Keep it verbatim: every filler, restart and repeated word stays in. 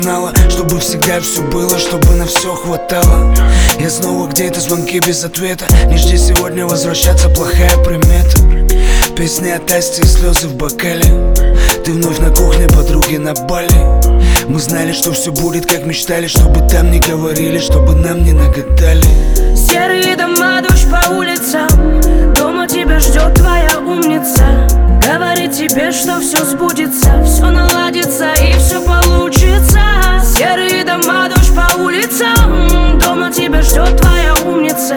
знала, чтобы всегда все было, чтобы на все хватало. Я снова где-то, звонки без ответа. Не жди сегодня возвращаться, плохая примета. Песни от Асти и слезы в бокале. Ты вновь на кухне, подруги на Бали. Мы знали, что все будет, как мечтали. Чтобы там не говорили, чтобы нам не нагадали. Серые дома, дождь по улицам. Дома тебя ждет твоя умница. Говорит тебе, что все сбудется, все наладится и все получится. Серые дома, дождь по улицам. Дома тебя ждет твоя умница.